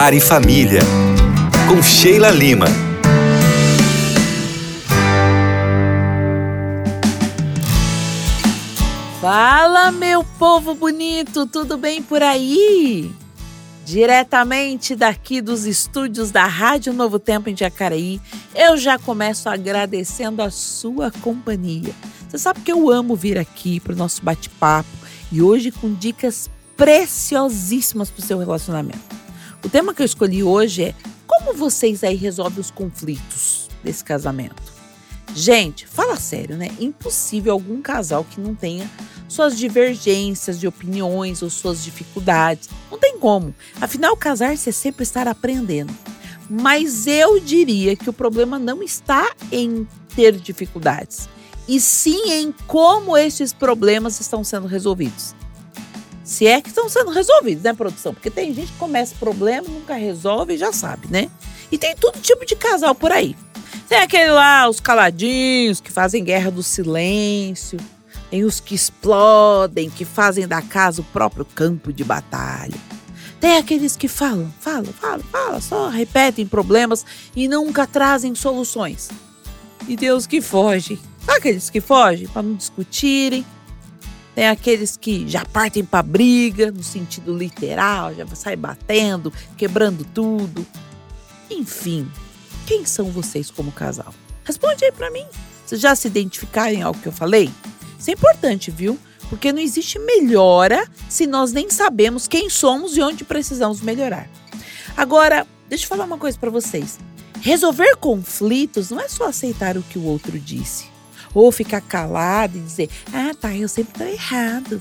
Lar e Família, com Sheila Lima. Fala, meu povo bonito, tudo bem por aí? Diretamente daqui dos estúdios da Rádio Novo Tempo em Jacareí, eu já começo agradecendo a sua companhia. Você sabe que eu amo vir aqui para o nosso bate-papo e hoje com dicas preciosíssimas para o seu relacionamento. O tema que eu escolhi hoje é como vocês aí resolvem os conflitos desse casamento. Gente, fala sério, né? Impossível algum casal que não tenha suas divergências de opiniões ou suas dificuldades. Não tem como. Afinal, casar-se é sempre estar aprendendo. Mas eu diria que o problema não está em ter dificuldades, e sim em como esses problemas estão sendo resolvidos. Se é que estão sendo resolvidos, né, produção? Porque tem gente que começa problema, nunca resolve e já sabe, né? E tem todo tipo de casal por aí. Tem aquele lá, os caladinhos, que fazem guerra do silêncio. Tem os que explodem, que fazem da casa o próprio campo de batalha. Tem aqueles que falam, só repetem problemas e nunca trazem soluções. E tem os que fogem. Sabe aqueles que fogem para não discutirem? Tem aqueles que já partem para briga, no sentido literal, já sai batendo, quebrando tudo. Enfim, quem são vocês como casal? Responde aí para mim. Vocês já se identificaram em algo que eu falei? Isso é importante, viu? Porque não existe melhora se nós nem sabemos quem somos e onde precisamos melhorar. Agora, deixa eu falar uma coisa para vocês. Resolver conflitos não é só aceitar o que o outro disse. Ou ficar calado e dizer, eu sempre tô errado.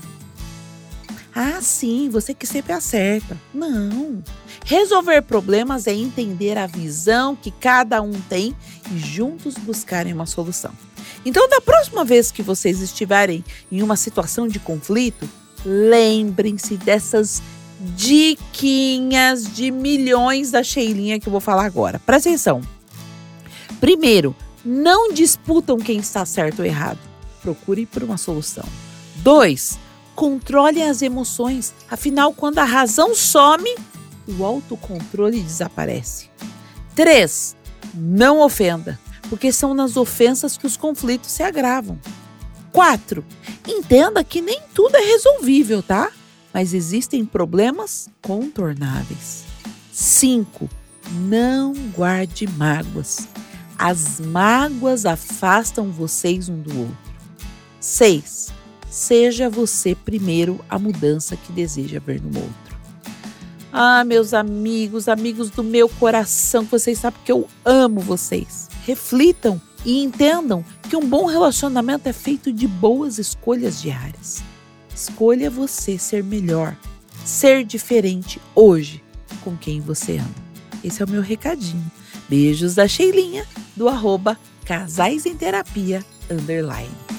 Sim, você que sempre acerta. Não. Resolver problemas é entender a visão que cada um tem e juntos buscarem uma solução. Então, da próxima vez que vocês estiverem em uma situação de conflito, lembrem-se dessas diquinhas de milhões da Sheilinha que eu vou falar agora. Presta atenção. Primeiro, não disputam quem está certo ou errado. Procure por uma solução. 2, controle as emoções. Afinal, quando a razão some, o autocontrole desaparece. 3, não ofenda, porque são nas ofensas que os conflitos se agravam. 4, entenda que nem tudo é resolvível, tá? Mas existem problemas contornáveis. 5, não guarde mágoas. As mágoas afastam vocês um do outro. 6, seja você primeiro a mudança que deseja ver no outro. Meus amigos do meu coração, vocês sabem que eu amo vocês. Reflitam e entendam que um bom relacionamento é feito de boas escolhas diárias. Escolha você ser melhor, ser diferente hoje com quem você ama. Esse é o meu recadinho. Beijos da Sheilinha, do @casaisemterapia_.